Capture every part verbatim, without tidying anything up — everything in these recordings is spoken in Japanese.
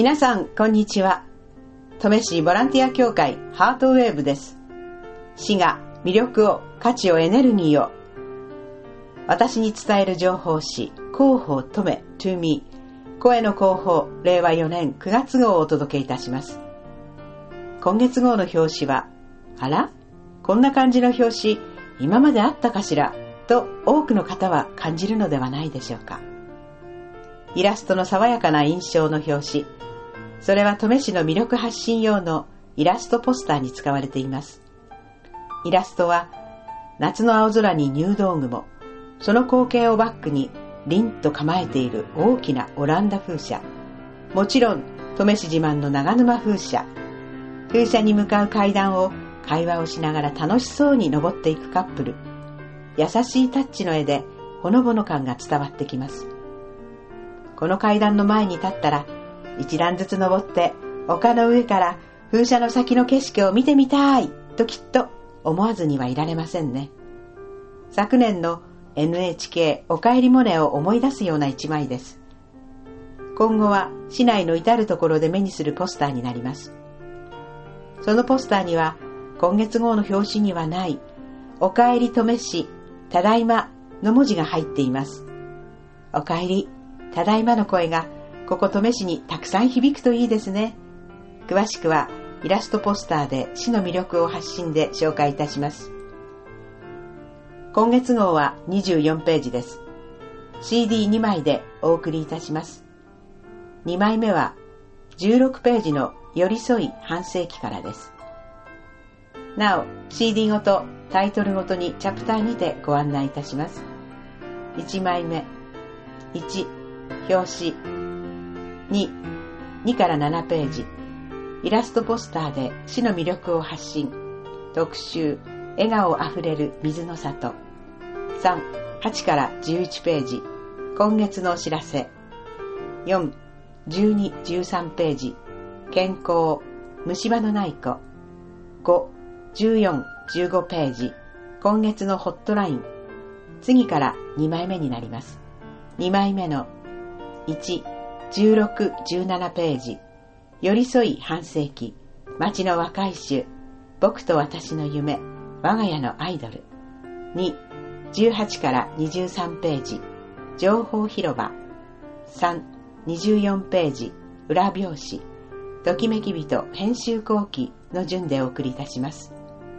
皆さんこんにちは。登米市ボランティア協会ハートウェーブです。市が魅力を、価値を、エネルギーを私に伝える情報誌、広報登米 to me 声の広報れいわよねんくがつ号をお届けいたします。今月号の表紙は、あら、こんな感じの表紙今まであったかしらと多くの方は感じるのではないでしょうか。イラストの爽やかな印象の表紙、それは登米市の魅力発信用のイラストポスターに使われています。イラストは夏の青空に入道雲、その光景をバックに凛と構えている大きなオランダ風車、もちろん登米市自慢の長沼風車、風車に向かう階段を会話をしながら楽しそうに登っていくカップル、優しいタッチの絵でほのぼの感が伝わってきます。この階段の前に立ったら一段ずつ登って丘の上から風車の先の景色を見てみたいときっと思わずにはいられませんね。昨年の エヌエイチケー おかえりモネを思い出すような一枚です。今後は市内の至るところで目にするポスターになります。そのポスターには今月号の表紙にはないおかえり登米市ただいまの文字が入っています。おかえりただいまの声がここ登米市にたくさん響くといいですね。詳しくはイラストポスターで市の魅力を発信で紹介いたします。今月号はにじゅうよんページです。シーディーに 枚でお送りいたします。にまいめはじゅうろくページの寄り添い半世紀からです。なお シーディー ごとタイトルごとにチャプターにてご案内いたします。いちまいめいち表紙、に、にからななページ、イラストポスターで市の魅力を発信、特集、笑顔あふれる水の里、さん、はちからじゅういちページ、今月のお知らせ、よん、じゅうに、じゅうさんページ、健康、虫歯のない子、ご、じゅうよん、じゅうごページ、今月のホットライン、次からにまいめになります。にまいめのいち、じゅうろく、じゅうななページ、寄り添い半世紀、町の若い衆、僕と私の夢、我が家のアイドル。に、じゅうはちからにじゅうさんページ、情報広場。さん、にじゅうよんページ、裏表紙、ときめき人編集後期の順でお送りいたします。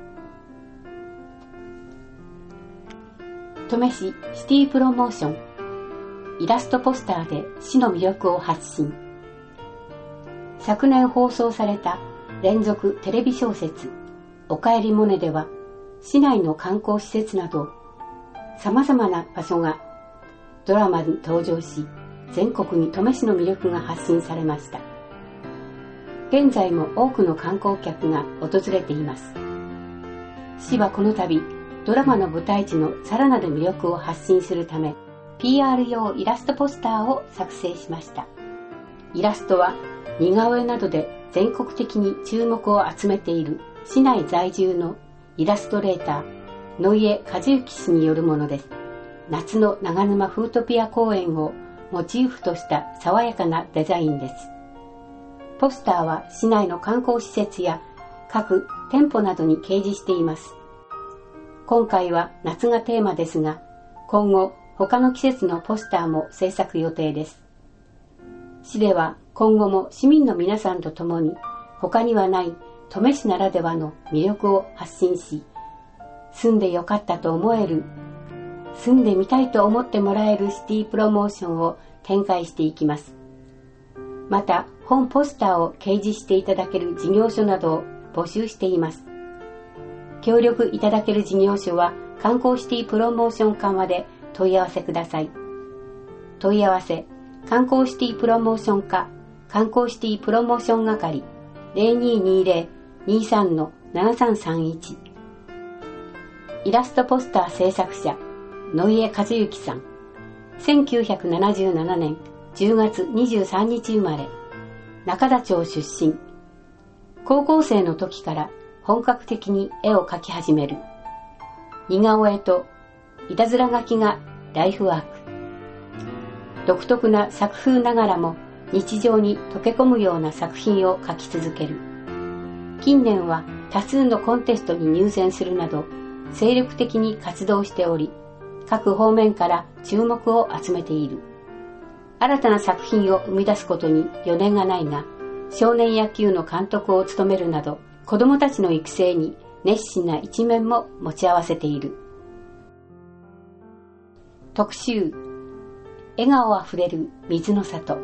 登米市シティプロモーション、イラストポスターで市の魅力を発信。昨年放送された連続テレビ小説おかえりモネでは、市内の観光施設など様々な場所がドラマに登場し、全国に登米市の魅力が発信されました。現在も多くの観光客が訪れています。市はこの度ドラマの舞台地のさらなる魅力を発信するため、ピーアール 用イラストポスターを作成しました。イラストは似顔絵などで全国的に注目を集めている市内在住のイラストレーター野家和幸氏によるものです。夏の長沼フートピア公園をモチーフとした爽やかなデザインです。ポスターは市内の観光施設や各店舗などに掲示しています。今回は夏がテーマですが、今後他の季節のポスターも制作予定です。市では今後も市民の皆さんと共に他にはない登米市ならではの魅力を発信し、住んでよかったと思える、住んでみたいと思ってもらえるシティプロモーションを展開していきます。また本ポスターを掲示していただける事業所などを募集しています。協力いただける事業所は観光シティプロモーション緩和で問い合わせください。問い合わせ、観光シティプロモーション課、観光シティプロモーション係 ゼロにーにーゼロ にーさん ななさんさんいち。イラストポスター制作者、野家和幸さん。せんきゅうひゃくななじゅうななねんじゅうがつにじゅうさんにち生まれ、中田町出身。高校生の時から本格的に絵を描き始める。似顔絵といたずら書きがライフワーク。独特な作風ながらも日常に溶け込むような作品を書き続ける。近年は多数のコンテストに入選するなど精力的に活動しており、各方面から注目を集めている。新たな作品を生み出すことに余念がないが、少年野球の監督を務めるなど子どもたちの育成に熱心な一面も持ち合わせている。特集、笑顔あふれる水の里。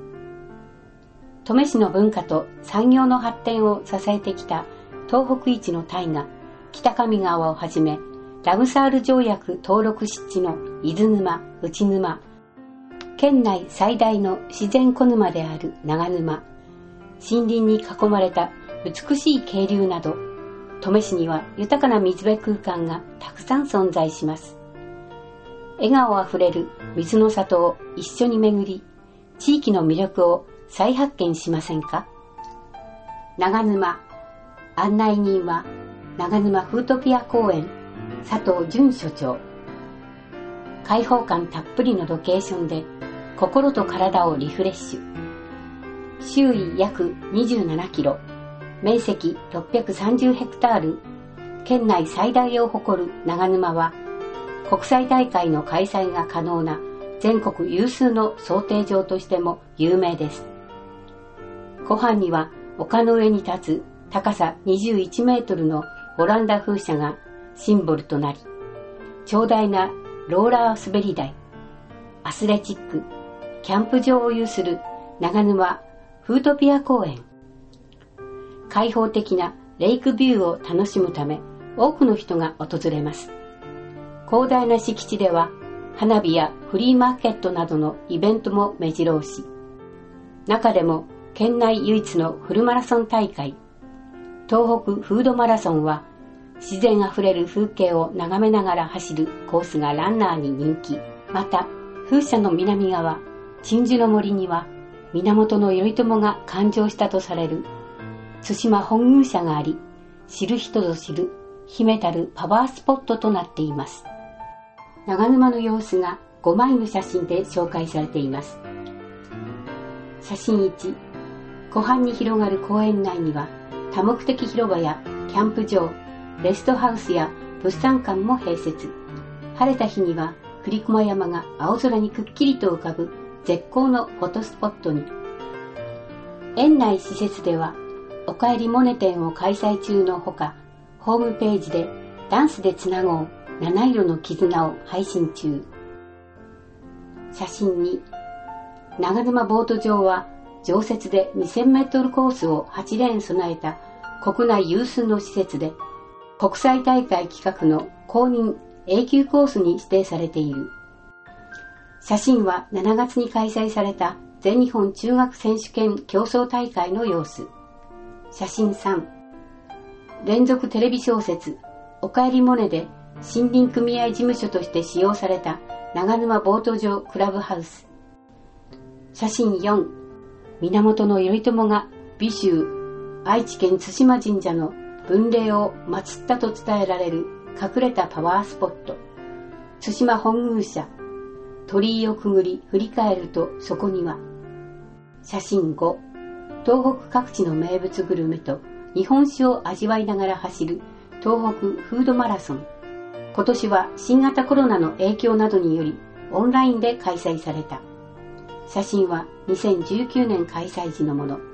登米市の文化と産業の発展を支えてきた東北一の大河、北上川をはじめ、ラムサール条約登録湿地の伊豆沼、内沼、県内最大の自然小沼である長沼、森林に囲まれた美しい渓流など、登米市には豊かな水辺空間がたくさん存在します。笑顔あふれる水の里を一緒に巡り、地域の魅力を再発見しませんか？長沼、案内人は長沼フートピア公園佐藤淳所長。開放感たっぷりのロケーションで心と体をリフレッシュ。周囲約にじゅうななキロ、面積ろっぴゃくさんじゅうヘクタール、県内最大を誇る長沼は国際大会の開催が可能な全国有数の漕艇場としても有名です。湖畔には丘の上に立つ高さにじゅういちメートルのオランダ風車がシンボルとなり、長大なローラー滑り台、アスレチック、キャンプ場を有する長沼フートピア公園。開放的なレイクビューを楽しむため多くの人が訪れます。広大な敷地では花火やフリーマーケットなどのイベントも目白押し。中でも県内唯一のフルマラソン大会、東北フードマラソンは自然あふれる風景を眺めながら走るコースがランナーに人気。また風車の南側、鎮守の森には源頼朝が誕生したとされる対馬本宮社があり、知る人ぞ知る秘めたるパワースポットとなっています。長沼の様子がごまいの写真で紹介されています。写真いち、湖畔に広がる公園内には多目的広場やキャンプ場、レストハウスや物産館も併設。晴れた日には栗駒山が青空にくっきりと浮かぶ絶好のフォトスポットに。園内施設ではおかえりモネ展を開催中のほか、ホームページでダンスでつなごう七色の絆を配信中。写真に、長沼ボート場は常設でにせんメートルコースをはちレーン備えた国内有数の施設で、国際大会企画の公認永久コースに指定されている。写真はしちがつに開催された全日本中学選手権競争大会の様子。写真さん、連続テレビ小説おかえりモネで森林組合事務所として使用された長沼ボート場クラブハウス。写真よん、源頼朝が美州愛知県津島神社の分霊を祀ったと伝えられる隠れたパワースポット、津島本宮社。鳥居をくぐり振り返るとそこには。写真ご、東北各地の名物グルメと日本酒を味わいながら走る東北フードマラソン。今年は新型コロナの影響などによりオンラインで開催された。写真はにせんじゅうきゅうねん開催時のもの。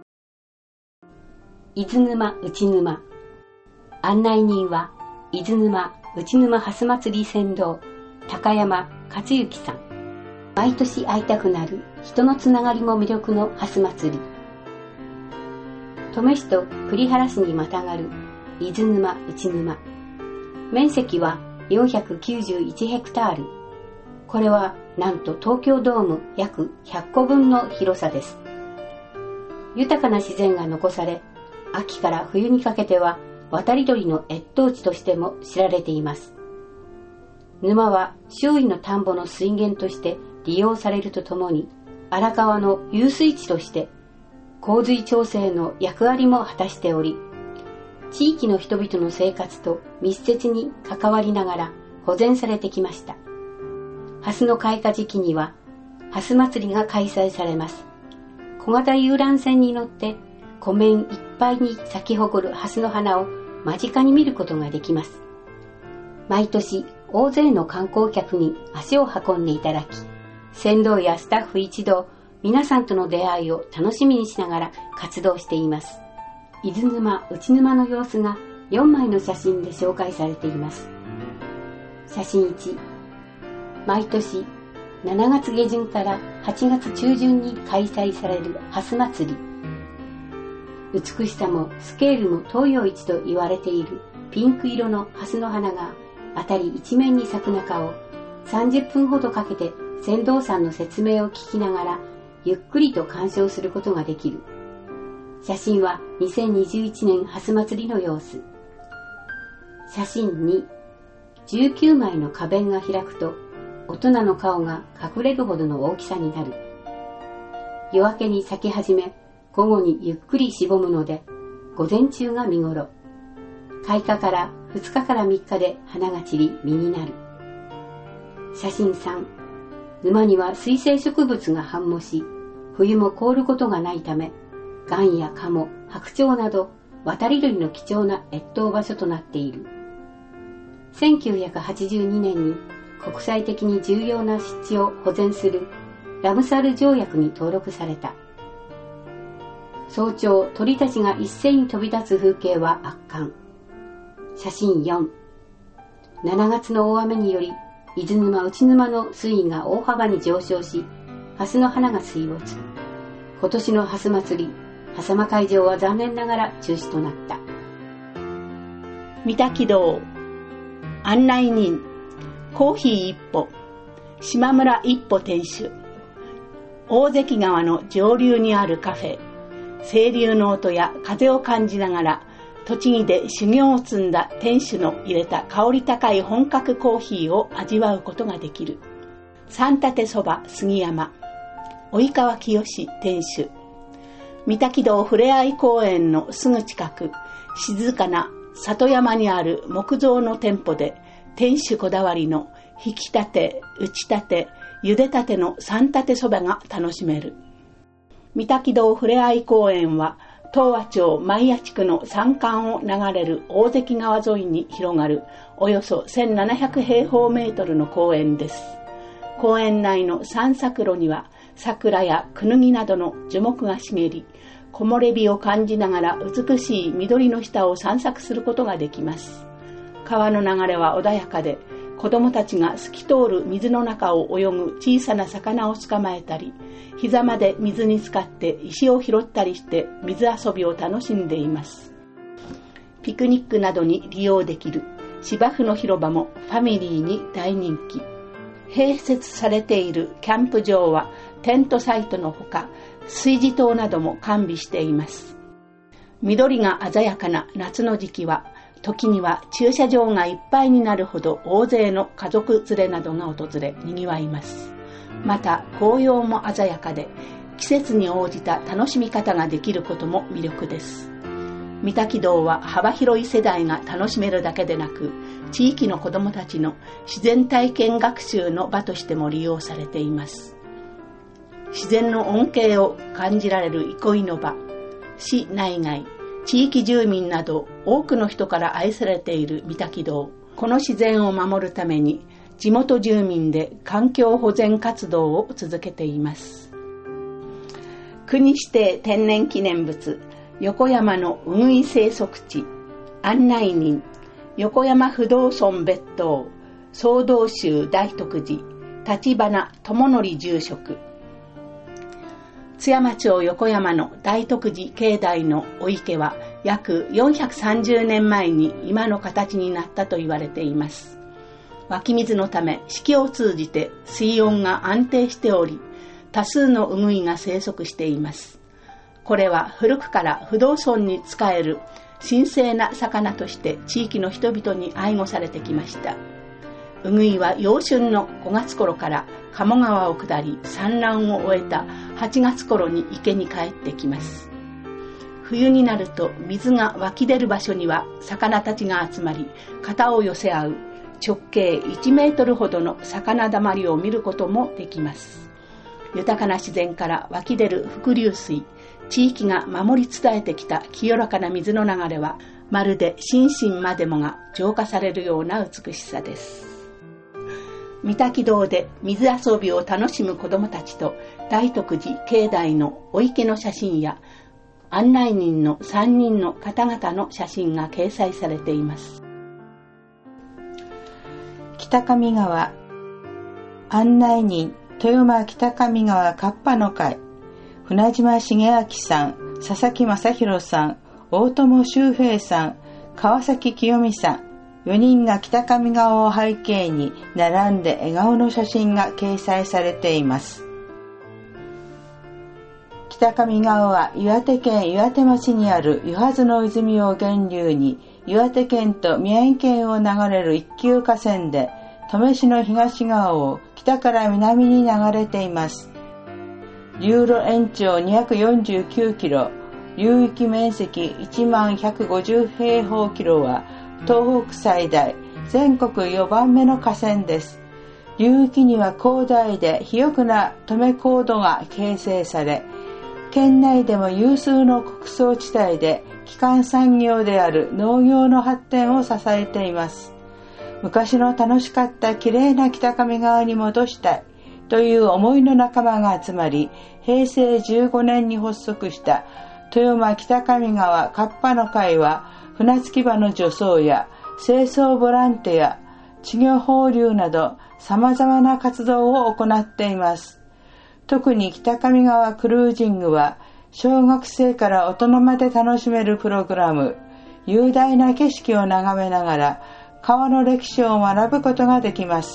伊豆沼内沼。案内人は伊豆沼内沼ハス祭り船頭高山克之さん。毎年会いたくなる人のつながりも魅力のハス祭り。登米市と栗原市にまたがる伊豆沼内沼。面積はよんひゃくきゅうじゅういちヘクタール。これはなんと東京ドーム約ひゃっこぶんの広さです。豊かな自然が残され、秋から冬にかけては渡り鳥の越冬地としても知られています。沼は周囲の田んぼの水源として利用されるとともに、荒川の遊水地として洪水調整の役割も果たしており、地域の人々の生活と密接に関わりながら保全されてきました。ハスの開花時期にはハス祭りが開催されます。 小型遊覧船に乗って湖面いっぱいに咲き誇るハスの花を間近に見ることができます。毎年大勢の観光客に足を運んでいただき、船頭やスタッフ一同皆さんとの出会いを楽しみにしながら活動しています。伊豆沼、内沼の様子がよんまいの写真で紹介されています。写真いち、毎年しちがつげじゅんからはちがつちゅうじゅんに開催されるハス祭り。美しさもスケールも東洋一と言われているピンク色のハスの花が辺り一面に咲く中をさんじゅっぷんほどかけて船頭さんの説明を聞きながらゆっくりと鑑賞することができる。写真はにせんにじゅういちねんハス祭りの様子。写真に、じゅうきゅうまいの花弁が開くと大人の顔が隠れるほどの大きさになる。夜明けに咲き始め、午後にゆっくりしぼむので、午前中が見頃。開花からふつかからみっかで花が散り実になる。写真さん、沼には水生植物が繁茂し、冬も凍ることがないため、ガンやカモ、白鳥など渡り鳥の貴重な越冬場所となっている。せんきゅうひゃくはちじゅうにねんに国際的に重要な湿地を保全するラムサル条約に登録された。早朝、鳥たちが一斉に飛び立つ風景は圧巻。写真よん、しちがつの大雨により伊豆沼、内沼の水位が大幅に上昇し、ハスの花が水没。今年のハス祭り、ハサマ会場は残念ながら中止となった。 三滝道案内人コーヒー一歩島村一歩店主。大関川の上流にあるカフェ、清流の音や風を感じながら栃木で修行を積んだ店主の入れた香り高い本格コーヒーを味わうことができる。三立そば杉山及川清店主。三滝道ふれあい公園のすぐ近く、静かな里山にある木造の店舗で、店主こだわりの引き立て、打ち立て、茹でたての三立そばが楽しめる。三滝道ふれあい公園は、東和町前谷地区の山間を流れる大関川沿いに広がるおよそせんななひゃくへいほうメートルの公園です。公園内の散策路には桜やクヌギなどの樹木が茂り、木漏れ日を感じながら美しい緑の下を散策することができます。川の流れは穏やかで、子供たちが透き通る水の中を泳ぐ小さな魚を捕まえたり、膝まで水に浸かって石を拾ったりして水遊びを楽しんでいます。ピクニックなどに利用できる芝生の広場もファミリーに大人気。併設されているキャンプ場はテントサイトのほか、炊事棟なども完備しています。緑が鮮やかな夏の時期は、時には駐車場がいっぱいになるほど大勢の家族連れなどが訪れ賑わいます。また紅葉も鮮やかで、季節に応じた楽しみ方ができることも魅力です。三滝道は幅広い世代が楽しめるだけでなく、地域の子どもたちの自然体験学習の場としても利用されています。自然の恩恵を感じられる憩いの場、市内外、地域住民など多くの人から愛されている三滝道。この自然を守るために地元住民で環境保全活動を続けています。国指定天然記念物横山のウグイ生息地。案内人横山不動尊別当総道宗大徳寺立花智則住職。津山町横山の大徳寺境内のお池は約よんひゃくさんじゅうねんまえに今の形になったと言われています。湧き水のため四季を通じて水温が安定しており、多数のウグイが生息しています。これは古くから不動尊に仕える神聖な魚として地域の人々に愛護されてきました。ウグイは陽春のごがつ頃から鴨川を下り産卵を終えたはちがつ頃に池に帰ってきます。冬になると水が湧き出る場所には魚たちが集まり、肩を寄せ合う直径いちメートルほどの魚だまりを見ることもできます。 豊かな自然から湧き出る伏流水、地域が守り伝えてきた清らかな水の流れは、まるで心身までもが浄化されるような美しさです。御滝堂で水遊びを楽しむ子どもたちと大徳寺境内のお池の写真や案内人のさんにんの方々の写真が掲載されています。 北上川案内人豊間北上川カッパの会、船島茂明さん、佐々木正弘さん、大友修平さん、川崎清美さん、よにんが北上川を背景に並んで笑顔の写真が掲載されています。北上川は岩手県岩手町にある湯はの泉を源流に岩手県と宮城県を流れる一級河川で、登米市の東側を北から南に流れています。流路延長にひゃくよんじゅうきゅうキロ、流域面積いちまんひゃくごじゅうへいほうキロは東北最大、全国よんばんめの河川です。流域には広大で肥沃な登米高土が形成され、県内でも有数の穀倉地帯で基幹産業である農業の発展を支えています。昔の楽しかったきれいな北上川に戻したいという思いの仲間が集まり、へいせいじゅうごねんに発足した豊間北上川カッパの会は、船着き場の除草や清掃ボランティア、稚魚放流など様々な活動を行っています。特に北上川クルージングは、小学生から大人まで楽しめるプログラム、雄大な景色を眺めながら川の歴史を学ぶことができます。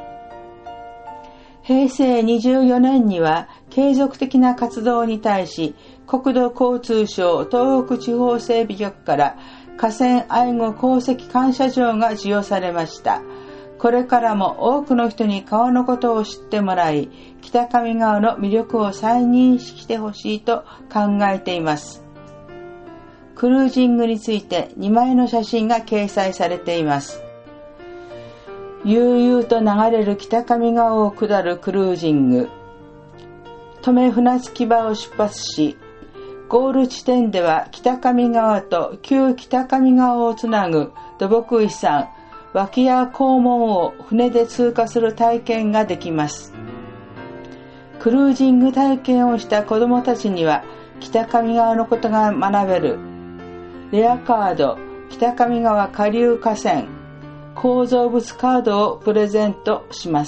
へいせいにじゅうよねんには継続的な活動に対し、国土交通省東北地方整備局から河川愛護功績感謝状が授与されました。これからも多くの人に川のことを知ってもらい、北上川の魅力を再認識してほしいと考えています。クルージングについてにまいの写真が掲載されています。悠々と流れる北上川を下るクルージング。登米船着き場を出発し、ゴール地点では北上川と旧北上川をつなぐ土木遺産、脇屋黄門を船で通過する体験ができます。クルージング体験をした子どもたちには北上川のことが学べるレアカード、北上川下流河川構造物カードをプレゼントします。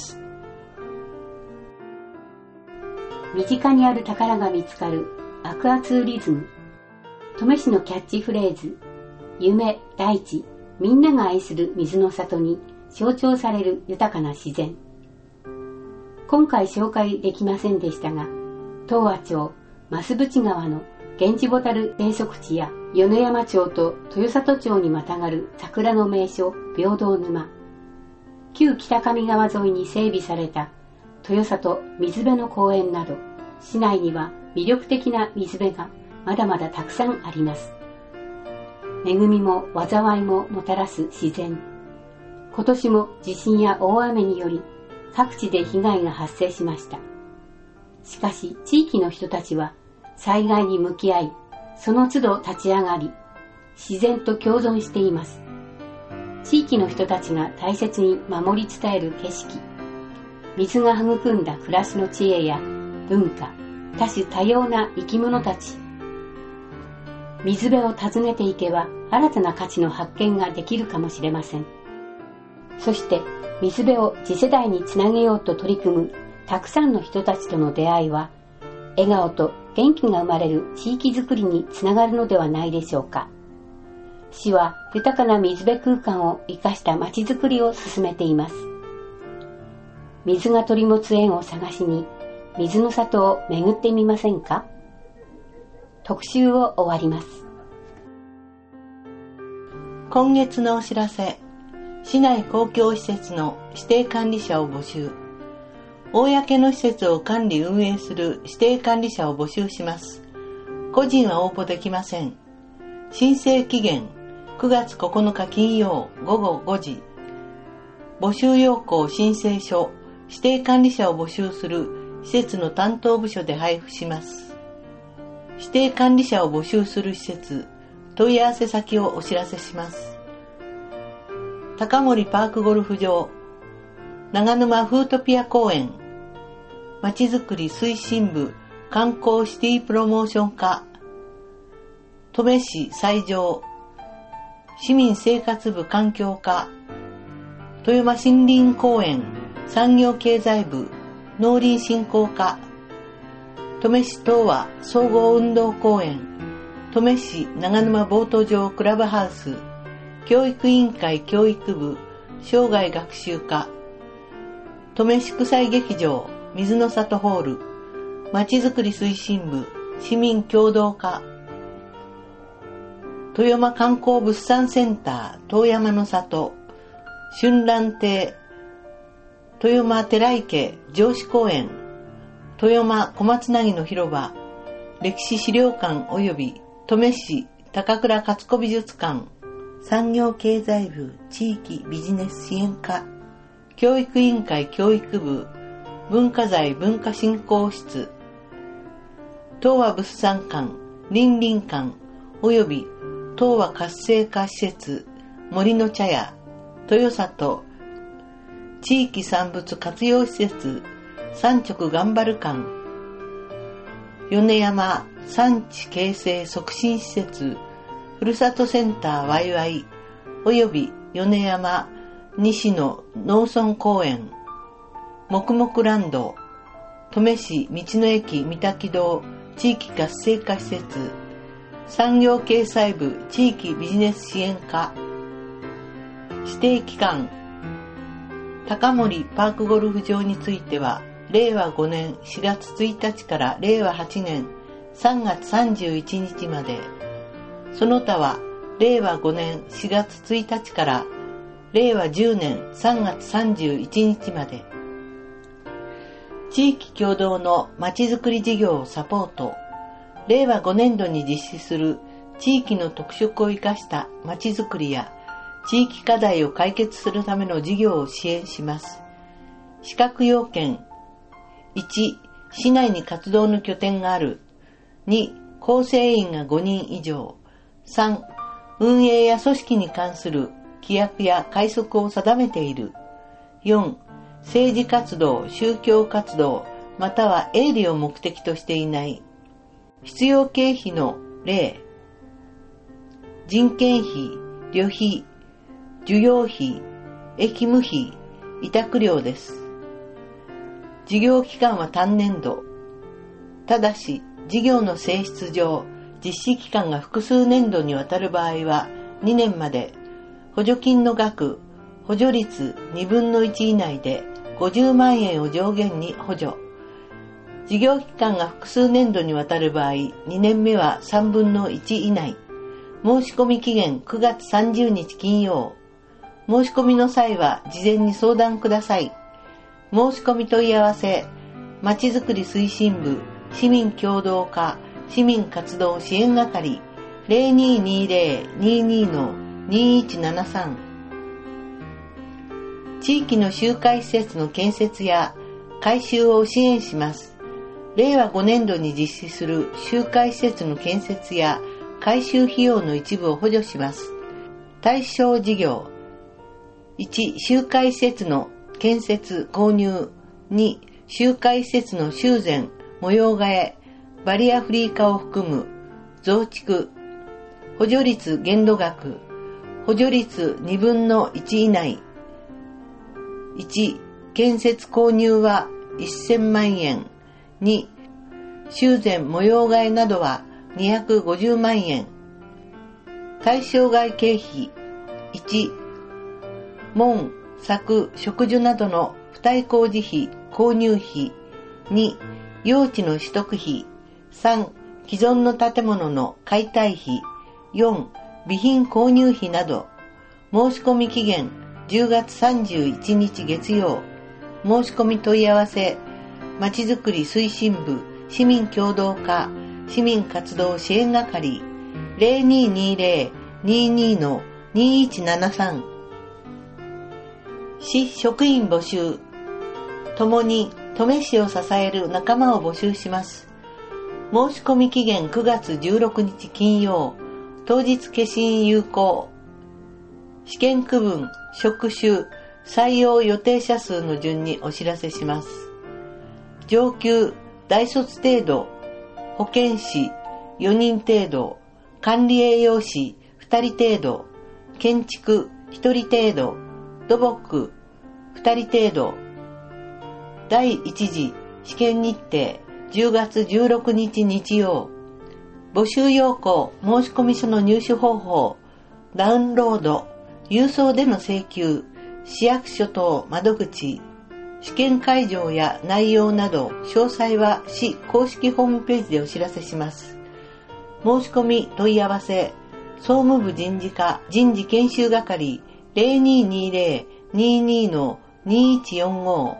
身近にある宝が見つかるアクアツーリズム。登米市のキャッチフレーズ、夢、大地、みんなが愛する水の里に象徴される豊かな自然。今回紹介できませんでしたが、東和町増渕川のゲンジボタル生息地や米山町と豊里町にまたがる桜の名所平等沼、旧北上川沿いに整備された豊里水辺の公園など、市内には魅力的な水辺がまだまだたくさんあります。恵みも災いももたらす自然。今年も地震や大雨により各地で被害が発生しました。しかし地域の人たちは災害に向き合い、その都度立ち上がり、自然と共存しています。地域の人たちが大切に守り伝える景色、水が育んだ暮らしの知恵や文化、多種多様な生き物たち。水辺を訪ねていけば新たな価値の発見ができるかもしれません。そして水辺を次世代につなげようと取り組むたくさんの人たちとの出会いは、笑顔と元気が生まれる地域づくりにつながるのではないでしょうか。市は豊かな水辺空間を生かしたまちづくりを進めています。水が取り持つ縁を探しに、水の里を巡ってみませんか。特集を終わります。 今月のお知らせ。市内公共施設の指定管理者を募集。公の施設を管理運営する指定管理者を募集します。個人は応募できません。申請期限くがつここのか金曜ごごごじ。募集要項申請書、指定管理者を募集する施設の担当部署で配布します。指定管理者を募集する施設、問い合わせ先をお知らせします。高森パークゴルフ場、長沼フートピア公園、まちづくり推進部観光シティプロモーション課、登米市西条、市民生活部環境課、豊間森林公園産業経済部農林振興課、登米市東和総合運動公園、登米市長沼ボート場クラブハウス、教育委員会教育部生涯学習課、登米市国際劇場水の里ホール、まちづくり推進部市民協同課、豊間観光物産センター遠山の里、春蘭亭、豊間寺池城址公園、豊間小松なぎの広場、歴史資料館及び登米市高倉勝子美術館、産業経済部地域ビジネス支援課、教育委員会教育部文化財文化振興室、東和物産館林林館及び東和活性化施設森の茶屋、豊里地域産物活用施設産直頑張る館、米山産地形成促進施設ふるさとセンターワイワイ及び米山西野農村公園、もくもくランド、登米市道の駅三滝堂地域活性化施設、産業経済部地域ビジネス支援課、指定期間、高森パークゴルフ場については、れいわごねんしがつついたちかられいわはちねんさんがつさんじゅういちにちまで、その他はれいわごねんしがつついたちかられいわじゅうねんさんがつさんじゅういちにちまで、地域共同のまちづくり事業をサポート、れいわごねんどに実施する地域の特色を生かしたまちづくりや地域課題を解決するための事業を支援します。資格要件、いち、市内に活動の拠点がある。に、構成員がごにん以上。さん、運営や組織に関する規約や規則を定めている。よん、政治活動、宗教活動、または営利を目的としていない。必要経費の例、人件費、旅費、需要費、役務費、委託料です。事業期間は単年度。ただし、事業の性質上、実施期間が複数年度にわたる場合はにねんまで、補助金の額、補助率にぶんのいち以内でごじゅうまんえんを上限に補助。事業期間が複数年度にわたる場合、にねんめはさんぶんのいち以内。申し込み期限くがつさんじゅうにち金曜。申し込みの際は事前に相談ください。申し込み問い合わせ、まちづくり推進部、市民協同課、市民活動支援係、ゼロにーにーゼロ にーにー のにーいちななさん。地域の集会施設の建設や改修を支援します。れいわごねんどに実施する集会施設の建設や改修費用の一部を補助します。対象事業、いち、集会施設の建設・購入。に、集会施設の修繕・模様替え、バリアフリー化を含む増築。補助率限度額、補助率にぶんのいち以内。いち、建設購入はせんまんえん。に、修繕模様替えなどはにひゃくごじゅうまんえん。対象外経費、いち、門、柵、植樹などの付帯工事費、購入費。に、用地の取得費。さん、既存の建物の解体費。よん、備品購入費など。申し込み期限じゅうがつさんじゅういちにち月曜。申し込み問い合わせ、まちづくり推進部、市民協同課、市民活動支援係、ゼロにーにーゼロ にーにー のにーいちななさん。市職員募集。ともに登米市を支える仲間を募集します。申し込み期限くがつじゅうろくにち金曜、当日消印有効。試験区分、職種、採用予定者数の順にお知らせします。上級、大卒程度、保健師よにん程度、管理栄養士ふたり程度、建築ひとり程度、土木ふたり程度。第一次試験日程じゅうがつじゅうろくにち日曜。募集要項申込書の入手方法、ダウンロード、郵送での請求、市役所等窓口、試験会場や内容など詳細は市公式ホームページでお知らせします。申し込み問い合わせ、総務部人事課人事研修係 ゼロにーにーゼロ にーにー のにーいちよんご。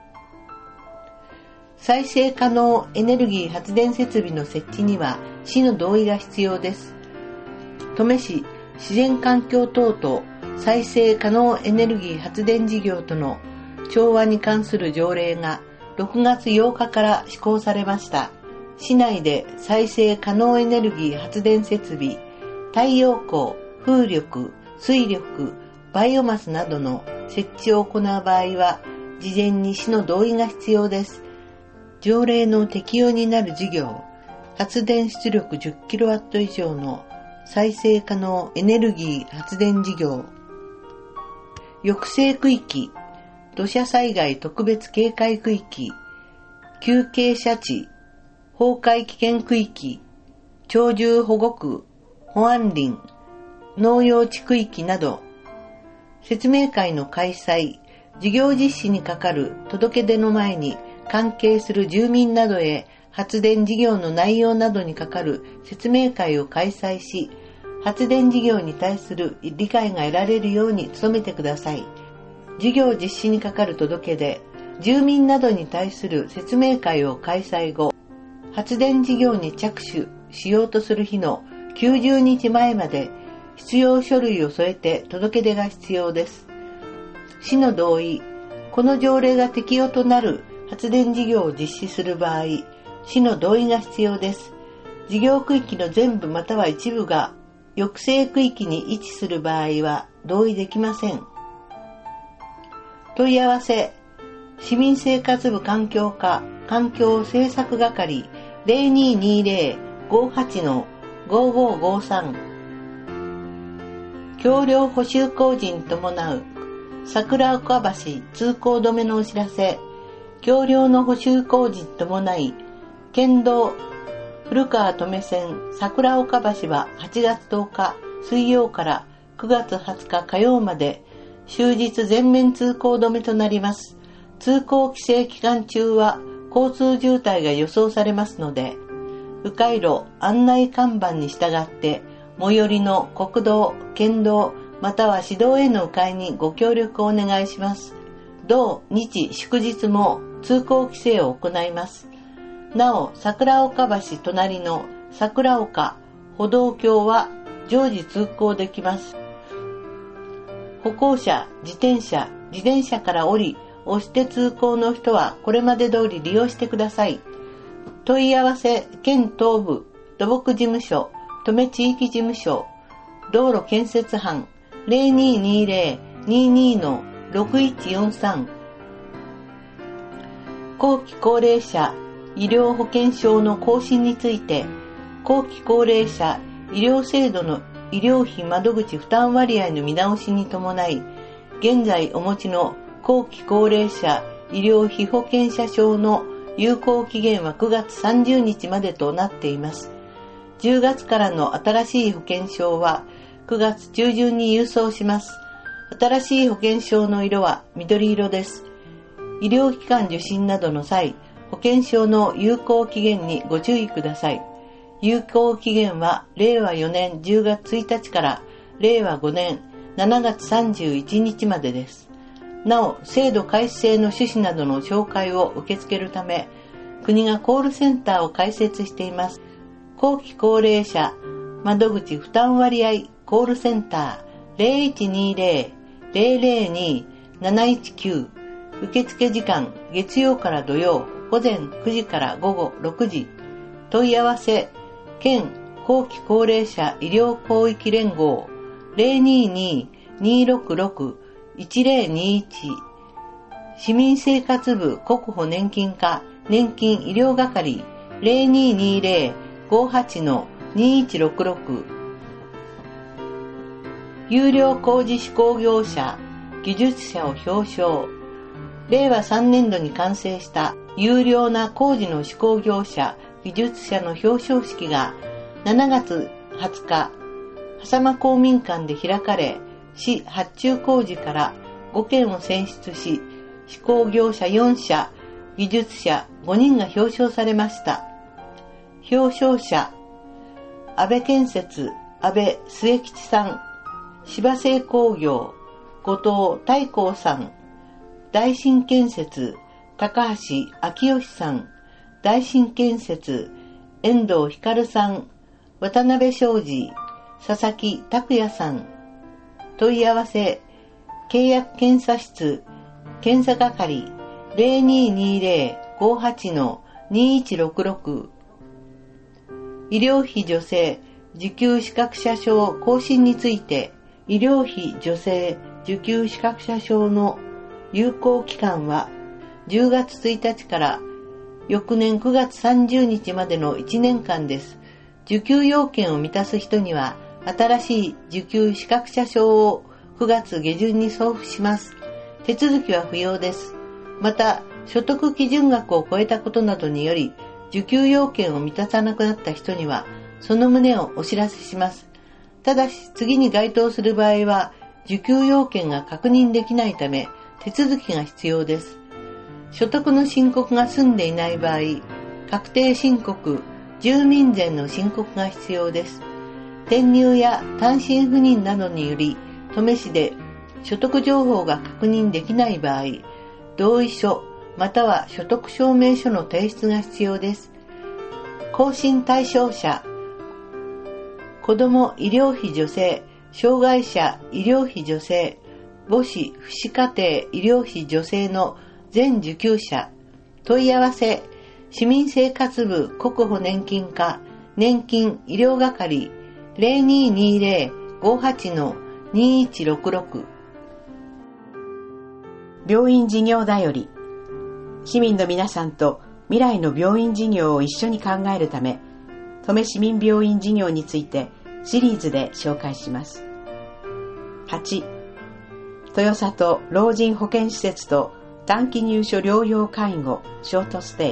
再生可能エネルギー発電設備の設置には市の同意が必要です。登米市自然環境等と再生可能エネルギー発電事業との調和に関する条例がろくがつようかから施行されました。市内で再生可能エネルギー発電設備、太陽光、風力、水力、バイオマスなどの設置を行う場合は、事前に市の同意が必要です。条例の適用になる事業、発電出力 じゅっキロワット 以上の再生可能エネルギー発電事業、抑制区域、土砂災害特別警戒区域、急傾斜地、崩壊危険区域、鳥獣保護区、保安林、農用地区域など、説明会の開催、事業実施に係る届け出の前に関係する住民などへ発電事業の内容などに係る説明会を開催し、発電事業に対する理解が得られるように努めてください。事業実施に係る届け出、住民などに対する説明会を開催後、発電事業に着手しようとする日のきゅうじゅうにちまえまで必要書類を添えて届け出が必要です。市の同意、この条例が適用となる発電事業を実施する場合、市の同意が必要です。事業区域の全部または一部が抑制区域に位置する場合は同意できません。問い合わせ、市民生活部環境課環境政策係 ゼロにーにーゼロ ごーはち のごーごーごーさん。橋梁補修工事に伴う桜岡橋通行止めのお知らせ。橋梁の補修工事に伴い、県道古川登米線桜岡橋ははちがつとおか水曜からくがつはつか火曜まで終日全面通行止めとなります。通行規制期間中は交通渋滞が予想されますので、迂回路案内看板に従って最寄りの国道、県道または市道への迂回にご協力をお願いします。同日祝日も通行規制を行います。なお、桜岡橋隣の桜岡歩道橋は常時通行できます。歩行者、自転車、自転車から降り、押して通行の人はこれまで通り利用してください。問い合わせ、県東部土木事務所、登米地域事務所、道路建設班 ゼロにーにーゼロ にーにー のろくいちよんさん。後期高齢者医療保険証の更新について、後期高齢者医療制度の医療費窓口負担割合の見直しに伴い、現在お持ちの後期高齢者医療費保険者証の有効期限はくがつさんじゅうにちまでとなっています。じゅうがつからの新しい保険証はくがつちゅうじゅんに郵送します。新しい保険証の色は緑色です。医療機関受診などの際、保険証の有効期限にご注意ください。有効期限はれいわよねんじゅうがつついたちかられいわごねんしちがつさんじゅういちにちまでです。なお、制度改正の趣旨などの紹介を受け付けるため、国がコールセンターを開設しています。後期高齢者窓口負担割合コールセンター ゼロいちにーゼロ ゼロゼロにー なないちきゅう受付時間月曜から土曜午前くじから午後ろくじ。問い合わせ県後期高齢者医療広域連合 ゼロにーにー にーろくろく いちゼロにいち。市民生活部国保年金課年金医療係 ゼロにーにーゼロ ごはち にいちろくろく。有料工事施工業者技術者を表彰。れいわさんねんどに完成した有料な工事の施工業者技術者の表彰式がしちがつはつか、笠間公民館で開かれ、市発注工事からごけんを選出し、施工業者よんしゃ、技術者ごにんが表彰されました。表彰者、安倍建設、安倍末吉さん、芝製工業、後藤太閤さん、大新建設、高橋昭義さん、大新建設、遠藤光さん、渡辺昌司、佐々木拓也さん。問い合わせ、契約検査室、検査係 ゼロにーにーゼロ ごはち にいちろくろく。医療費助成受給資格者証更新について、医療費助成受給資格者証の有効期間はじゅうがつついたちから翌年くがつさんじゅうにちまでのいちねんかんです。受給要件を満たす人には新しい受給資格者証をくがつげじゅんに送付します。手続きは不要です。また、所得基準額を超えたことなどにより受給要件を満たさなくなった人にはその旨をお知らせします。ただし次に該当する場合は受給要件が確認できないため手続きが必要です。所得の申告が済んでいない場合、確定申告、住民税の申告が必要です。転入や単身赴任などにより登米市で所得情報が確認できない場合、同意書または所得証明書の提出が必要です。更新対象者、子ども医療費助成、障害者医療費助成、母子父子家庭医療費助成の全受給者。問い合わせ、市民生活部国保年金課年金医療係 ゼロにーにーゼロ ごはち にいちろくろく。 病院事業だより。市民の皆さんと未来の病院事業を一緒に考えるため、登米市民病院事業についてシリーズで紹介します。はち、豊里老人保健施設と短期入所療養介護ショートステイ。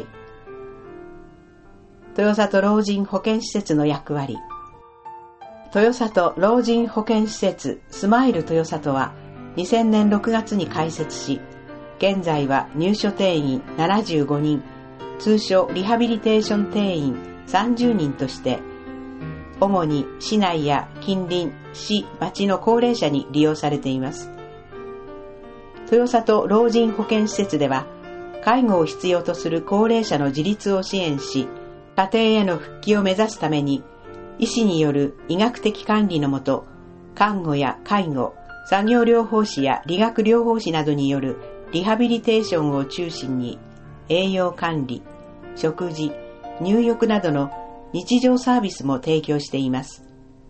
豊里老人保健施設の役割。豊里老人保健施設スマイル豊里はにせんねんろくがつに開設し、現在は入所定員ななじゅうごにん、通所リハビリテーション定員さんじゅうにんとして、主に市内や近隣、市、町の高齢者に利用されています。豊里老人保健施設では、介護を必要とする高齢者の自立を支援し、家庭への復帰を目指すために、医師による医学的管理のもと、看護や介護、作業療法士や理学療法士などによるリハビリテーションを中心に、栄養管理、食事、入浴などの日常サービスも提供しています。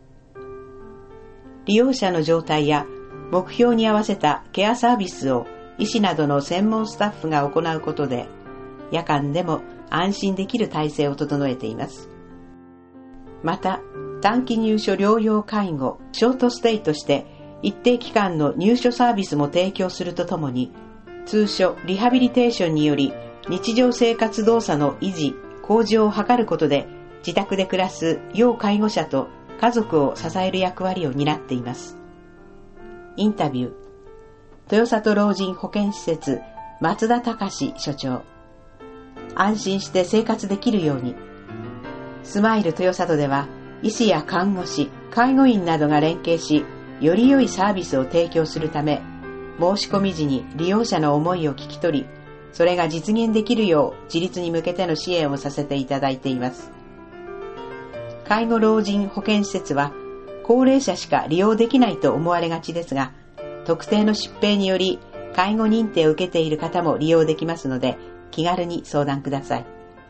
利用者の状態や目標に合わせたケアサービスを医師などの専門スタッフが行うことで、夜間でも安心できる体制を整えています。また、短期入所療養介護、ショートステイとして一定期間の入所サービスも提供するとともに、通所リハビリテーションにより日常生活動作の維持、向上を図ることで、自宅で暮らす要介護者と家族を支える役割を担っています。インタビュー。豊里老人保健施設松田隆所長。安心して生活できるように。スマイル豊里では医師や看護師、介護員などが連携し、より良いサービスを提供するため、申し込み時に利用者の思いを聞き取り、それが実現できるよう自立に向けての支援をさせていただいています。介護老人保健施設は高齢者しか利用できないと思われがちですが、特定の疾病により介護認定を受けている方も利用できますので、気軽に相談ください。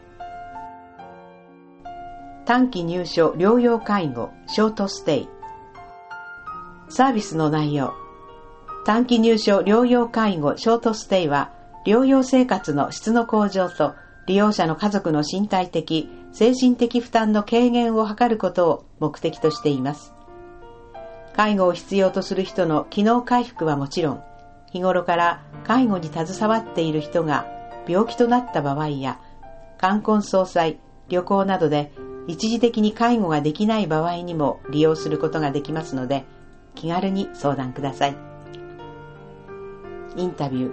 短期入所療養介護ショートステイ。サービスの内容。短期入所療養介護ショートステイは、療養生活の質の向上と利用者の家族の身体的、精神的負担の軽減を図ることを目的としています。介護を必要とする人の機能回復はもちろん、日頃から介護に携わっている人が病気となった場合や、冠婚葬祭、旅行などで一時的に介護ができない場合にも利用することができますので、気軽に相談ください。インタビュー。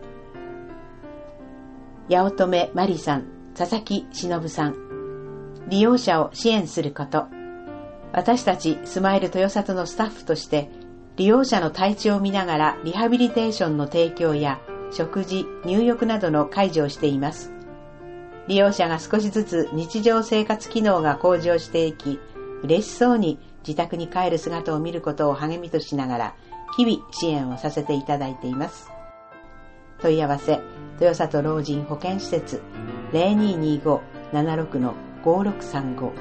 八乙女まりさん、佐々木忍さん。利用者を支援すること。私たちスマイル豊里のスタッフとして、利用者の体調を見ながらリハビリテーションの提供や食事、入浴などの介助をしています。利用者が少しずつ日常生活機能が向上していき、嬉しそうに自宅に帰る姿を見ることを励みとしながら、日々支援をさせていただいています。問い合わせ、豊里老人保健施設 ゼロにーにーご ななろく ごろくさんご。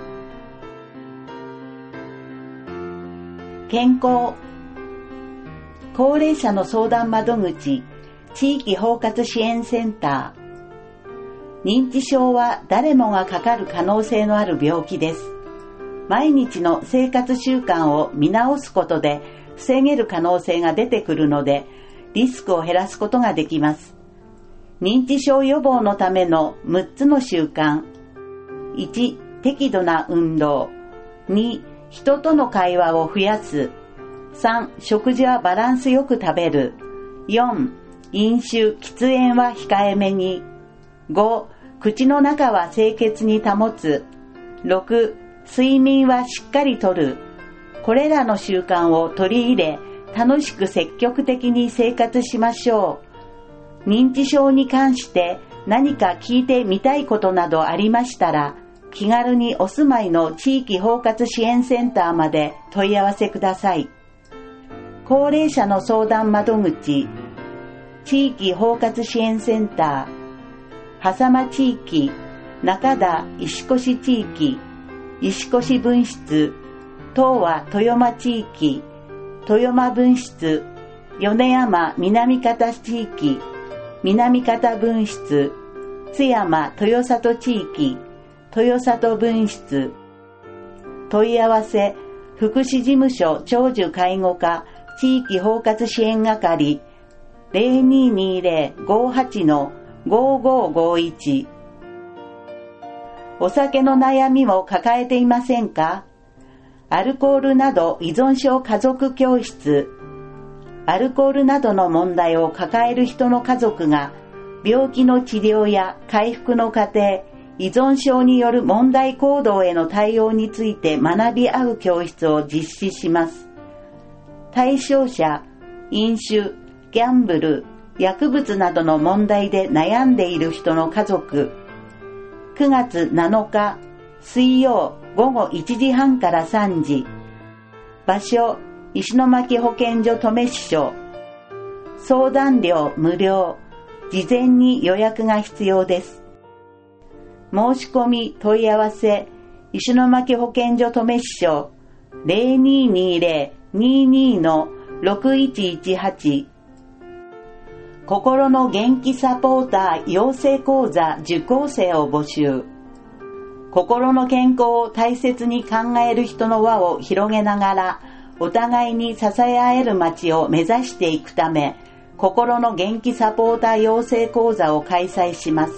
健康。高齢者の相談窓口、地域包括支援センター。認知症は誰もがかかる可能性のある病気です。毎日の生活習慣を見直すことで防げる可能性が出てくるので、リスクを減らすことができます。認知症予防のためのむっつの習慣。いち、適度な運動。に、人との会話を増やす。さん、食事はバランスよく食べる。よん、飲酒、喫煙は控えめに。ご、口の中は清潔に保つ。ろく、睡眠はしっかりとる。これらの習慣を取り入れ、楽しく積極的に生活しましょう。認知症に関して何か聞いてみたいことなどありましたら、気軽にお住まいの地域包括支援センターまで問い合わせください。高齢者の相談窓口、地域包括支援センター、波佐間地域、中田石越地域、石越分室、東和豊間地域、豊間分室、米山南方地域、南方分室、津山豊里地域、豊里分室。問い合わせ、福祉事務所長寿介護課地域包括支援係 ゼロにーにーゼロ ごーはち ごーごーごーいち。お酒の悩みも抱えていませんか？アルコールなど依存症家族教室。アルコールなどの問題を抱える人の家族が病気の治療や回復の過程、依存症による問題行動への対応について学び合う教室を実施します。対象者、飲酒、ギャンブル、薬物などの問題で悩んでいる人の家族。くがつなのか水曜ごごいちじはんからさんじ。場所、石巻保健所登米支所。相談料無料。事前に予約が必要です。申し込み問い合わせ、石巻保健所登米支所 ゼロにーにーゼロ にーにーのろくいちいちはち。心の元気サポーター養成講座受講生を募集。心の健康を大切に考える人の輪を広げながら、お互いに支え合える街を目指していくため、心の元気サポーター養成講座を開催します。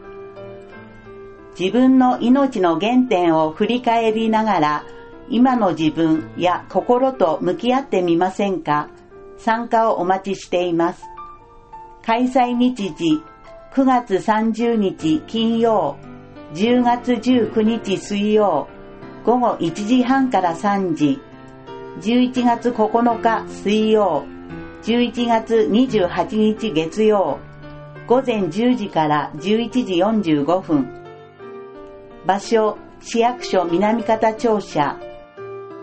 自分の命の原点を振り返りながら、今の自分や心と向き合ってみませんか？参加をお待ちしています。開催日時、くがつさんじゅうにち金曜、じゅうがつじゅうくにち水曜、ごごいちじはんからさんじ、じゅういちがつここのか水曜、じゅういちがつにじゅうはちにち月曜、ごぜんじゅうじからじゅういちじよんじゅうごふん。場所、市役所南方庁舎。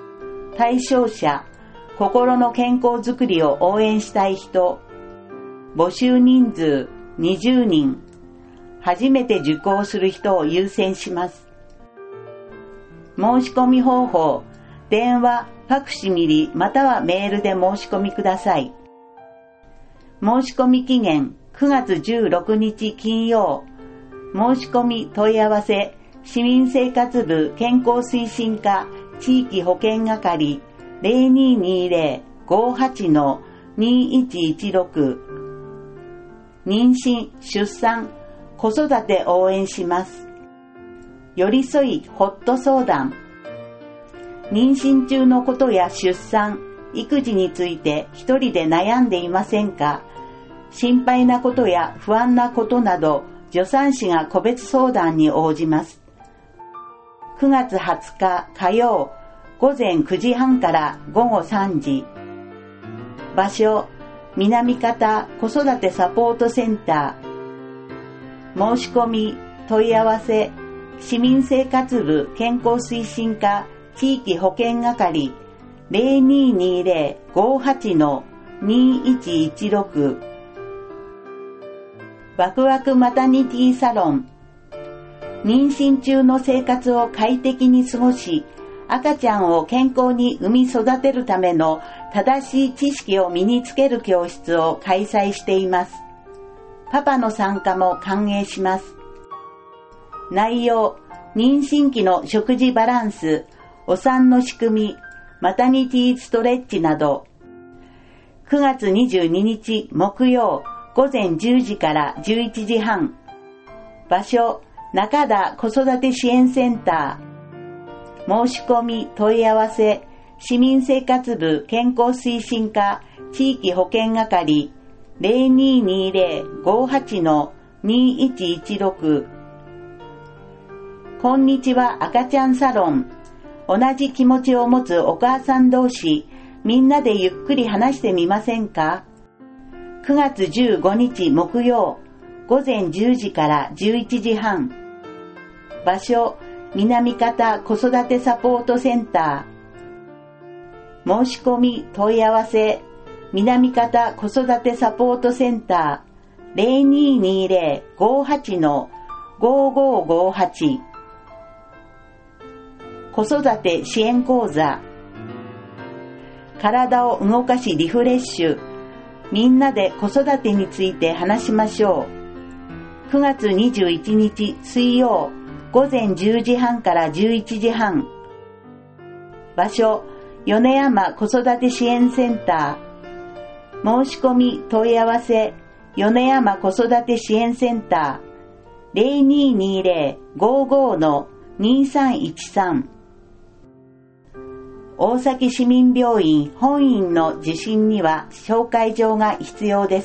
対象者、心の健康づくりを応援したい人。 募集人数にじゅうにん、初めて受講する人を優先します。申し込み方法、電話、ファクシミリまたはメールで申し込みください。申し込み期限くがつじゅうろくにち金曜。申し込み問い合わせ市民生活部健康推進課地域保健係 ゼロにーにーゼロ ごーはち にーいちいちろく。妊娠、出産、子育て応援します。寄り添いホット相談。妊娠中のことや出産、育児について一人で悩んでいませんか？心配なことや不安なことなど、助産師が個別相談に応じます。くがつはつか火曜、午前くじはんからごごさんじ。場所、南方子育てサポートセンター。申し込み、問い合わせ、市民生活部健康推進課地域保健係 ゼロにーにーゼロ ごーはち にーいちいちろく。ワクワクマタニティサロン。妊娠中の生活を快適に過ごし、赤ちゃんを健康に産み育てるための正しい知識を身につける教室を開催しています。パパの参加も歓迎します。内容、妊娠期の食事バランス、お産の仕組み、マタニティストレッチなど。くがつにじゅうににち木曜、午前じゅうじからじゅういちじはん。場所、中田子育て支援センター。申し込み問い合わせ、市民生活部健康推進課地域保健係 ゼロにーにーゼロ ごーはち にーいちいちろく。こんにちは赤ちゃんサロン。同じ気持ちを持つお母さん同士、みんなでゆっくり話してみませんか？くがつじゅうごにち木曜、午前じゅうじからじゅういちじはん。場所、南方子育てサポートセンター。申し込み問い合わせ、南方子育てサポートセンター ゼロにーにーゼロ ごーはち ごーごーごーはち。子育て支援講座。体を動かしリフレッシュ。みんなで子育てについて話しましょう。くがつにじゅういちにち水曜、午前じゅうじはんからじゅういちじはん。場所、米山子育て支援センター。申し込み問い合わせ、米山子育て支援センター ゼロにーにーゼロ ごーごー にーさんいちさん。大崎市民病院本院の受診には紹介状が必要です。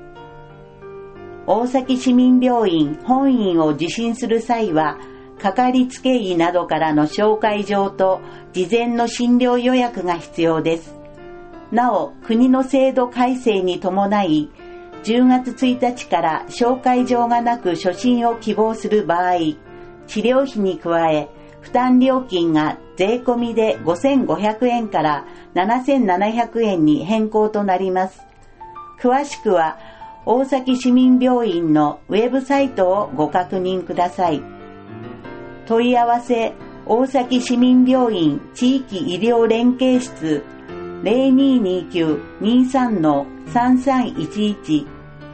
大崎市民病院本院を受診する際は、かかりつけ医などからの紹介状と事前の診療予約が必要です。なお、国の制度改正に伴い、じゅうがつついたちから紹介状がなく初診を希望する場合、治療費に加え、負担料金が税込みでごせんごひゃくえんからななせんななひゃくえんに変更となります。詳しくは、大崎市民病院のウェブサイトをご確認ください。問い合わせ、大崎市民病院地域医療連携室 ゼロにーにーきゅう にーさん さんさんいちいち。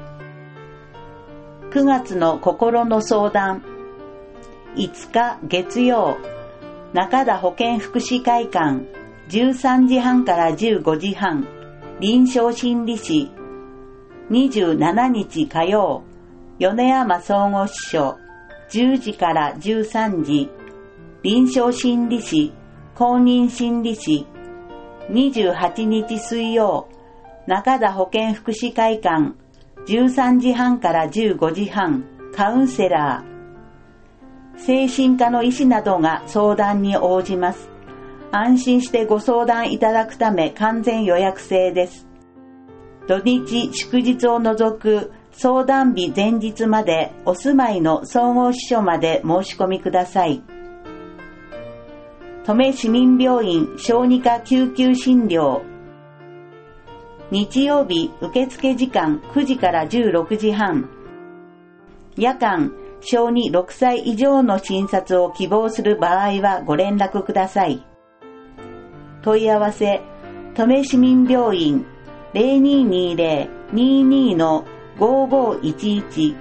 くがつの心の相談。いつか月曜、中田保健福祉会館じゅうさんじはんからじゅうごじはん、臨床心理士。にじゅうしちにち火曜、米山総合支所じゅうじからじゅうさんじ、臨床心理士、公認心理士。にじゅうはちにち水曜、中田保健福祉会館じゅうさんじはんからじゅうごじはん、カウンセラー。精神科の医師などが相談に応じます。安心してご相談いただくため完全予約制です。土日祝日を除く相談日前日までお住まいの総合支所まで申し込みください。登米市民病院小児科救急診療。 日曜日受付時間くじからじゅうろくじはん。夜間、小児ろくさい以上の診察を希望する場合はご連絡ください。問い合わせ、登米市民病院 ゼロにーにーゼロ にーにー のごーごーいちいち。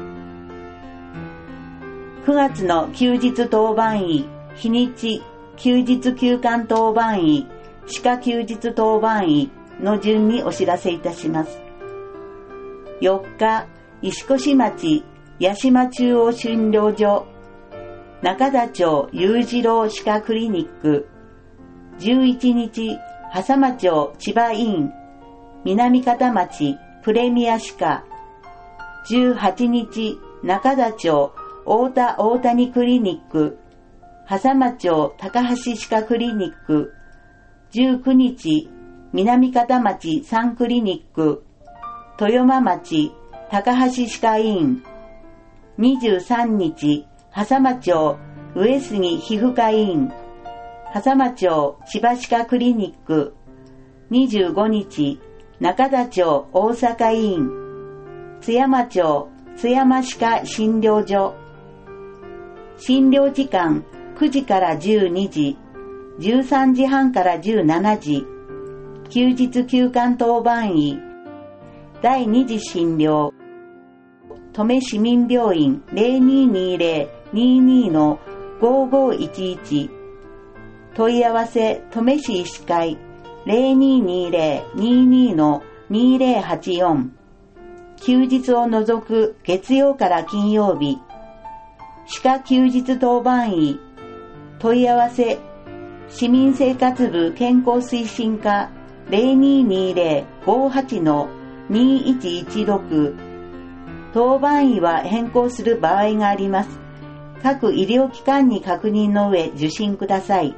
くがつの休日当番医、日にち、休日休館当番医、歯科休日当番医の順にお知らせいたします。よっか、石越町八島中央診療所、中田町裕次郎歯科クリニック、じゅういちにち、笠間町千葉院、南方町プレミア歯科、じゅうはちにち、中田町大田大谷クリニック、笠間町高橋歯科クリニック、じゅうくにち、南方町サンクリニック、豊間町高橋歯科医院、にじゅうさんにち、笠間町上杉皮膚科医院、笠間町千葉歯科クリニック、にじゅうごにち、中田町大阪医院、津山町津山歯科診療所。診療時間くじからじゅうにじ、じゅうさんじはんからじゅうしちじ、休日休館当番医、だいに次診療、登米市民病院 ゼロにーにーゼロ にーにー のごーごーいちいち、問い合わせ登米市医師会 ゼロにーにーゼロ にーにー のにーゼロはちよん、休日を除く月曜から金曜日、歯科休日当番医、問い合わせ市民生活部健康推進課 ゼロにーにーゼロ ごーはちのにーいちいちろく、当番医は変更する場合があります。各医療機関に確認の上受診ください。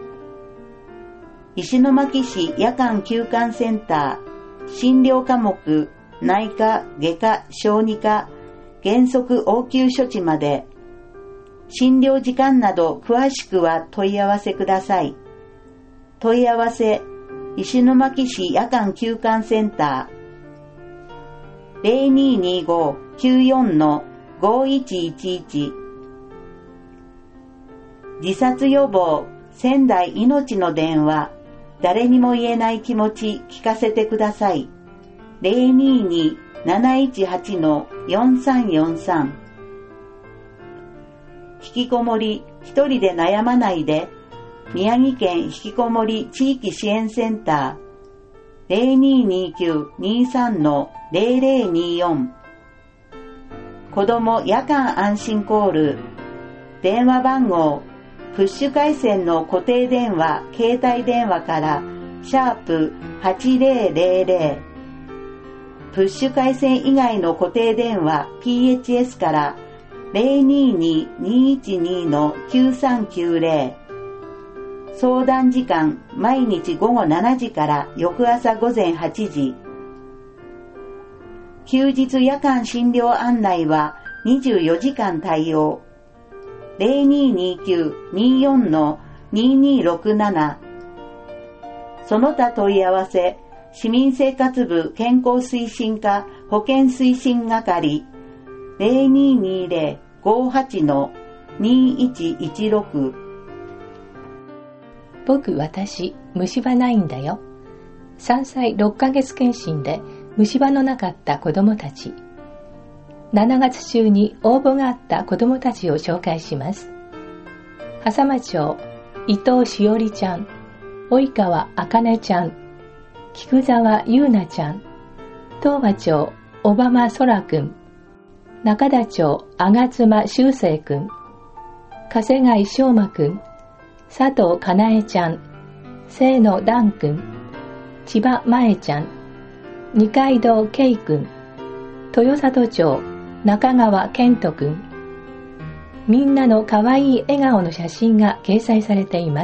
石巻市夜間休館センター、診療科目、内科、外科、小児科、原則応急処置まで、診療時間など詳しくは問い合わせください。問い合わせ、石巻市夜間休館センター、ゼロにーにーごーきゅうよんのごーいちいちいち。自殺予防仙台いのちの電話、誰にも言えない気持ち聞かせてください。ゼロにーにーなないちはちのよんさんよんさん。引きこもり一人で悩まないで、宮城県引きこもり地域支援センター、ゼロにーにーきゅうにーさんのゼロゼロにーよん。子ども夜間安心コール、電話番号、プッシュ回線の固定電話、携帯電話からシャープはちゼロゼロゼロ、プッシュ回線以外の固定電話 ピーエイチエス からゼロにーにーにーいちにーのきゅうさんきゅうゼロ、相談時間毎日午後しちじから翌朝午前はちじ。休日夜間診療案内はにじゅうよじかん対応。ゼロにーにーきゅうにーよんのにーにーろくなな。その他問い合わせ、市民生活部健康推進課保健推進係 ゼロにーにーゼロ ごーはちのにーいちいちろく。 僕、私、虫歯ないんだよ。さんさいろっかげつ検診で虫歯のなかった子どもたち。しちがつ中に応募があった子どもたちを紹介します。笠間町、伊藤しおりちゃん、及川あかねちゃん、菊沢ゆうなちゃん、東和町、小浜そらくん、中田町、吾妻しゅうせいくん、加瀬貝しょうまくん、佐藤かなえちゃん、清野段くん、千葉まえちゃん、二階堂けいくん、豊里町、中川健人くん。みんなのかわいい笑顔の写真が掲載されています。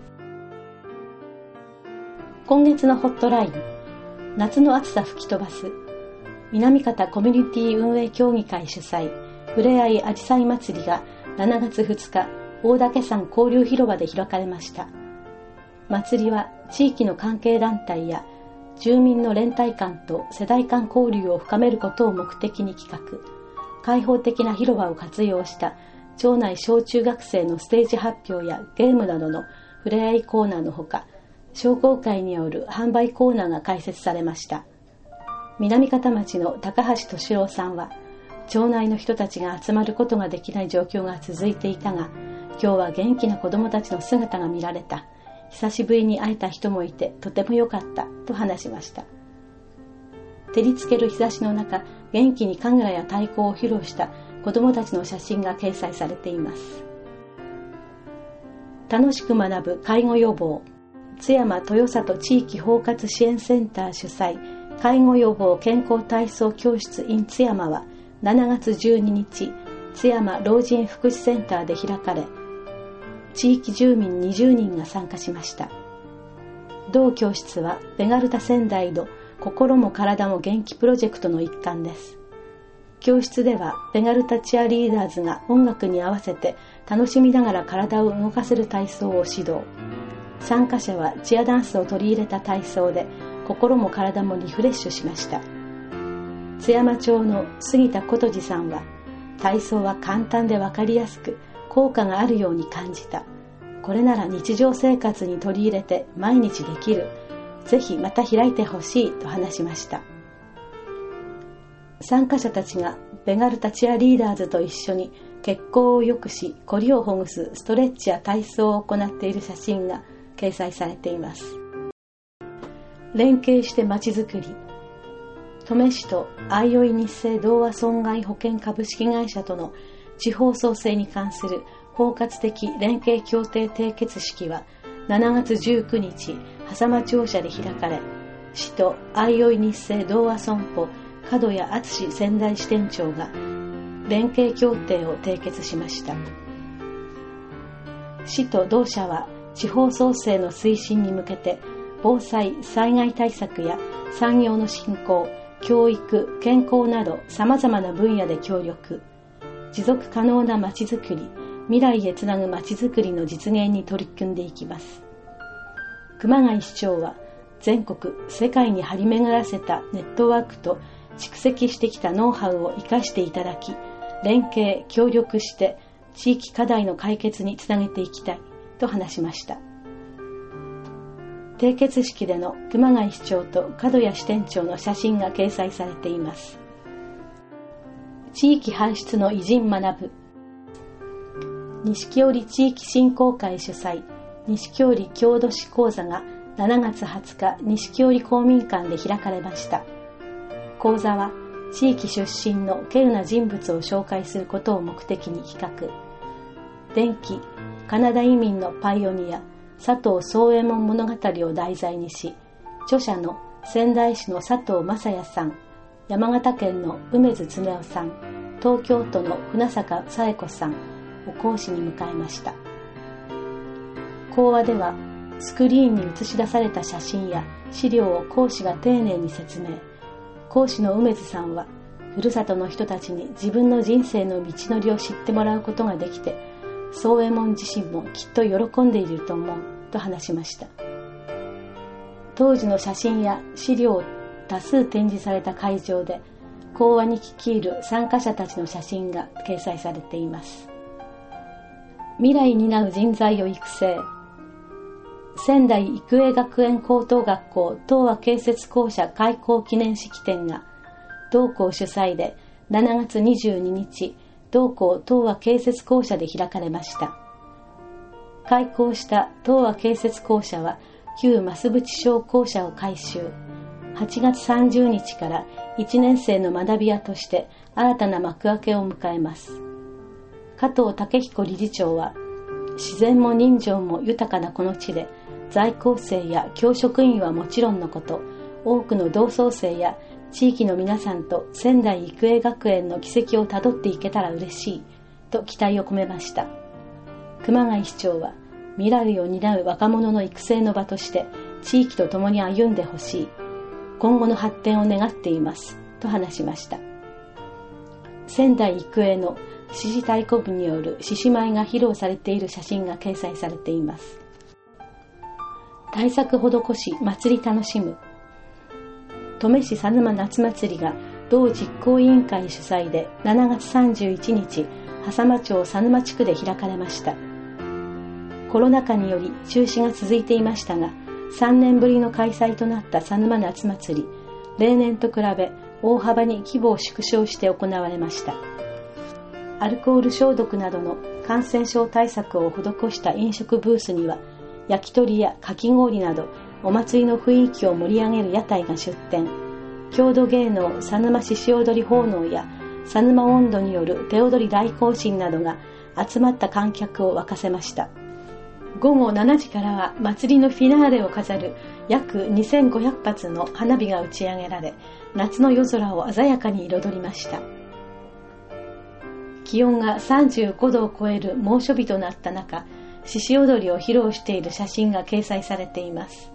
今月のホットライン、夏の暑さ吹き飛ばす南方コミュニティ運営協議会主催ふれあいあじさい祭りがしちがつふつか大岳山交流広場で開かれました。祭りは地域の関係団体や住民の連帯感と世代間交流を深めることを目的に企画、開放的な広場を活用した町内小中学生のステージ発表やゲームなどのふれあいコーナーのほか、商工会による販売コーナーが開設されました。南方町の高橋俊郎さんは、町内の人たちが集まることができない状況が続いていたが、今日は元気な子どもたちの姿が見られた。久しぶりに会えた人もいてとても良かったと話しました。照りつける日差しの中、元気に神楽や太鼓を披露した子どもたちの写真が掲載されています。楽しく学ぶ介護予防、津山豊里地域包括支援センター主催介護予防健康体操教室 in 津山はしちがつじゅうににち、津山老人福祉センターで開かれ、地域住民にじゅうにんが参加しました。同教室はベガルタ仙台の心も体も元気プロジェクトの一環です。教室ではベガルタチアリーダーズが音楽に合わせて楽しみながら体を動かせる体操を指導。参加者はチアダンスを取り入れた体操で心も体もリフレッシュしました。津山町の杉田琴次さんは、体操は簡単で分かりやすく効果があるように感じた。これなら日常生活に取り入れて毎日できる。ぜひまた開いてほしいと話しました。参加者たちがベガルタチアリーダーズと一緒に血行を良くし、こりをほぐすストレッチや体操を行っている写真が掲載されています。連携してまちづくり。登米市と相生日生同和損害保険株式会社との地方創生に関する包括的連携協定締結式はしちがつじゅうくにち、笠間庁舎で開かれ、市と相生日生同和損保角谷敦仙台支店長が連携協定を締結しました。市と同社は地方創生の推進に向けて防災・災害対策や産業の振興、教育・健康など様々な分野で協力、持続可能なまちづくり、未来へつなぐまちづくりの実現に取り組んでいきます。熊谷市長は、全国、世界に張り巡らせたネットワークと蓄積してきたノウハウを生かしていただき、連携・協力して地域課題の解決につなげていきたいと話しました。締結式での熊谷市長と角谷支店長の写真が掲載されています。地域輩出の偉人学ぶ。錦織地域振興会主催、錦織郷土史講座がしちがつはつか錦織公民館で開かれました。講座は地域出身の稀有な人物を紹介することを目的に企画。電気、カナダ移民のパイオニア、佐藤宗右衛門物語を題材にし、著者の仙台市の佐藤正也さん、山形県の梅津恒夫さん、東京都の船坂紗恵子さんを講師に迎えました。講話では、スクリーンに映し出された写真や資料を講師が丁寧に説明。講師の梅津さんは、ふるさとの人たちに自分の人生の道のりを知ってもらうことができて、宗右衛門自身もきっと喜んでいると思うと話しました。当時の写真や資料を多数展示された会場で、講話に聞き入る参加者たちの写真が掲載されています。未来に担う人材を育成。仙台育英学園高等学校東和建設校舎開校記念式典が同校主催でしちがつにじゅうににち、同校東和建設校舎で開かれました。開校した東和建設校舎は旧増渕小校舎を改修。はちがつさんじゅうにちからいちねん生の学び屋として新たな幕開けを迎えます。加藤武彦理事長は、自然も人情も豊かなこの地で、在校生や教職員はもちろんのこと、多くの同窓生や地域の皆さんと仙台育英学園の軌跡をたどっていけたら嬉しいと期待を込めました。熊谷市長は、未来を担う若者の育成の場として地域と共に歩んでほしい、今後の発展を願っていますと話しました。仙台育英の獅子太鼓部による獅子舞が披露されている写真が掲載されています。対策施し祭り楽しむ。 登米市佐沼夏祭りが同実行委員会主催でしちがつさんじゅういちにち、笠間町佐沼地区で開かれました。コロナ禍により中止が続いていましたが、さんねんぶりの開催となった佐沼夏祭り、例年と比べ大幅に規模を縮小して行われました。アルコール消毒などの感染症対策を施した飲食ブースには、焼き鳥やかき氷などお祭りの雰囲気を盛り上げる屋台が出店、郷土芸能佐沼獅子踊り奉納や佐沼音頭による手踊り大行進などが集まった観客を沸かせました。ごごしちじからは祭りのフィナーレを飾る約にせんごひゃくぱつの花火が打ち上げられ、夏の夜空を鮮やかに彩りました。気温がさんじゅうごどを超える猛暑日となった中、獅子踊りを披露している写真が掲載されています。